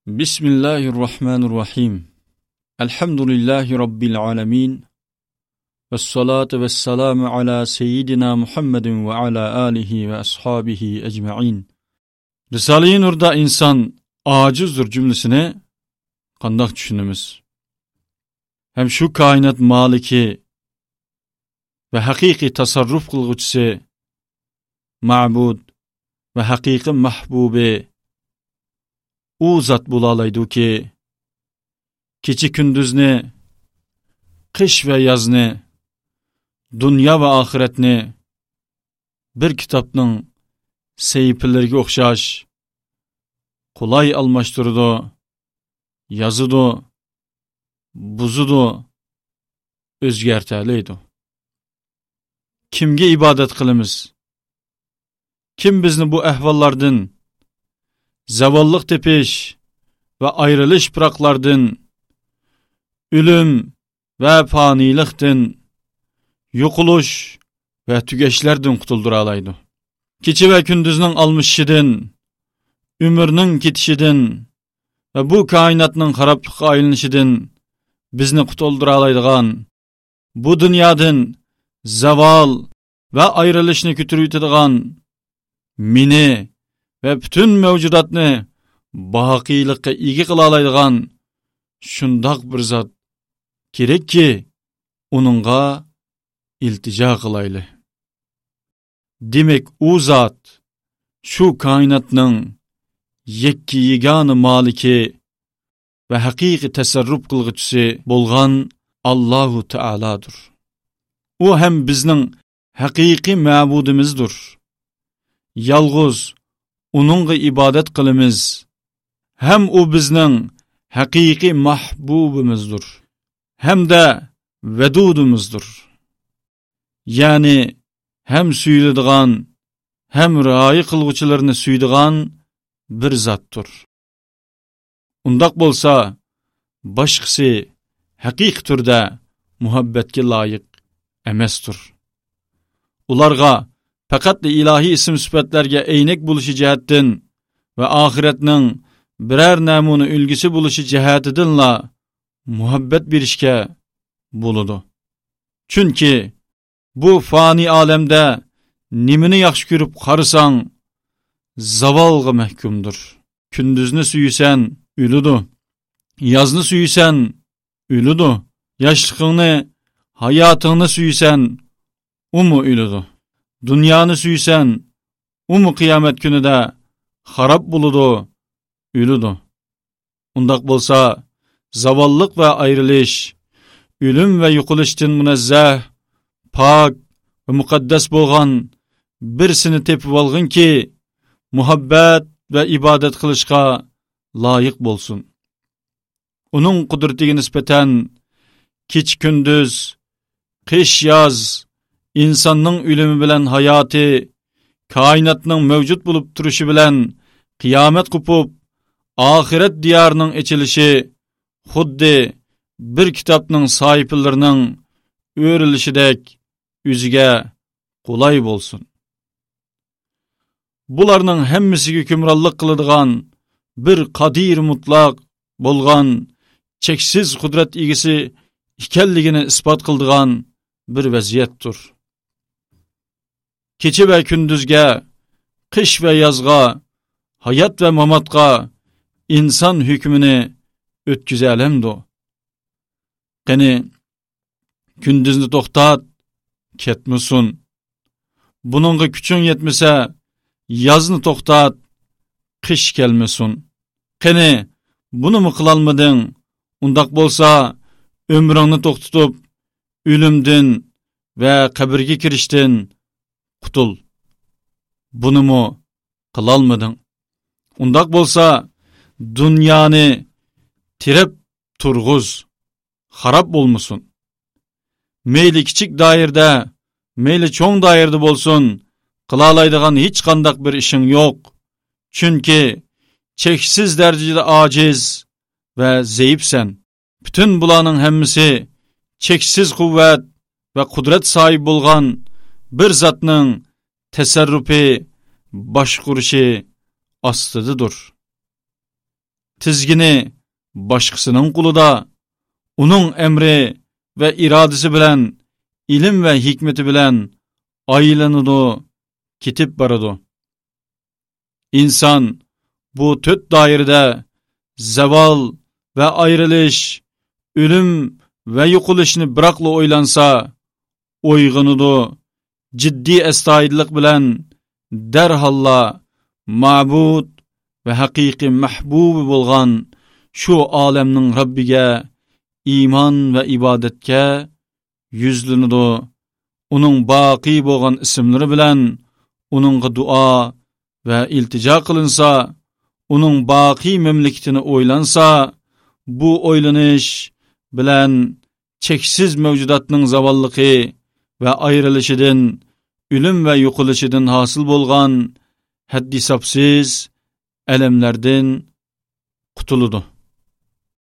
Bismillahirrahmanirrahim. Elhamdülillahi Rabbil alemin. Vessalatu vesselamu ala seyyidina Muhammedin ve ala alihi ve ashabihi ecma'in. Risale-i Nur'da insan acizdir cümlesini qandaq düşünümüz? Hem şu kainat maliki ve hakiki tasarruf kılgıçısı, ma'bud ve hakiki mahbubi o zat bulalaydı ki, keçi kündüzni, kış ve yazını, dünya ve ahiretini bir kitapның seyipillerine okşaş, kolay almaştırdı, yazıdı, buzudu, özgerteliydi. Kimge ibadet kılımız? Kim bizni bu ehvallardan, zavallık tepiş ve ayrılış bıraklardın, ölüm ve faniliktin, yokuluş ve tügeşlerden kutulduralaydı. Keçi ve kündüzünün almışşidin, ömürünün ketişidin ve bu kainatının haraplık ayılışidin bizni kutulduralaydıgan, bu dünyadın zaval ve ayrılışını kütürüytüdügan, mini ve bütün mevcudatını baqilikka igi kılalaydıgan şundak bir zat gerek ki onunğa iltica kılaylı. Demek o zat şu kainatның yekki yeganı maliki ve hakiki tasarruf kılgıçısı bolgan Allahu Teala'dır. O hem bizning hakiki ma'budimizdir. Yalğız onunğa ibadet kılımız, hem o bizning hakiki mahbubimizdir, hem de vedudumuzdur. Yani hem süylediğan, hem rayı kılgıçılarını süydüğan bir zattır. Undaq bolsa, başkası hakiki türde muhabbetke layık emestir. Ularga fakat ilahi isim süpetlerge eynek buluşu cihettin ve ahiretinin birer namunu ülgüsü buluşu cihetidinla muhabbet bir işke buludu. Çünkü bu fani alemde nimini yaxşı görüp qarısan, zavalga mehkumdur. Kündüzünü süyüsen, ülüdü. Yazını süyüsen, ülüdü. Yaşlığını, hayatını süyüsen, ülüdü. Dünyanı süysen, kıyamet günü de harap buludu, ülüdü. Undaq bolsa, zavallık ve ayrılış, ölüm ve yukuluştin münezzeh, pak ve mukaddes bolgan birisini tepip algın ki, muhabbet ve ibadet kılışka layık bolsun. Onun kudretine nispeten, kiç kündüz, kış yaz, insanның ölümü bilen hayatı, kainatның mevcut bulup turuşu bilen kıyamet kupup, ahiret diyarının içilişi, xuddi bir kitapның sahiplerinin öğrilişidek üzüge kolay bolsun. Bularның hemmisi hükümrallık kılıdığan, bir kadir mutlak bolgan, çeksiz kudret igisi ikelligini ispat kıldığan bir vaziyettir. Keçi ve kündüzge, kış ve yazga, hayat ve mamatka insan hükmünü ötküzelemdi. Qani kündüzni toxtat, ketmesin. Bununla küçün yetmese, yazını toxtat, kış gelmesin. Qani bunu mu kılalmadın? Undaq bolsa, ömrünü toxtutup, ölümdün ve kabirge kiriştin kutul. Bunu mu kılalmadın? Undaq bolsa, dünyanı tirep turguz, harap bolmusun. Meyli kiçik dairde, meyli çoğun dairde bolsun, kılalaydıgan hiç kandak bir işin yok. Çünkü çeksiz derecede aciz ve zayıfsen. Bütün bulanın hemmisi çeksiz kuvvet ve kudret sahibi bolgan bir zatның tasarrufi, başkuruşu astıdıdır. tizgini boshqasining qo'lida, uning emri va irodasi bilan, ilm va hikmati bilan aylanadi, ketib boradi. İnsan bu 4 doirada zaval va ayrilish, o'lim va yo'qolishni biroqla o'ylansa, uyg'onadi, jiddiy astoydillik bilan darhalla ma'bud va haqiqiy mahbubi bo'lgan shu olamning Rabbiga iymon va ibodatga yuzlanadi. Uning boqiy bo'lgan ismlari bilan uningga duo va iltijo qilinsa, uning boqiy mamlakatini o'ylansa, bu o'ylanish bilan cheksiz mavjudotning zavalligi va ayrilishidan, o'lim va yo'qolishidan hosil bo'lgan haddi hisobsiz alamlardan qutuladi.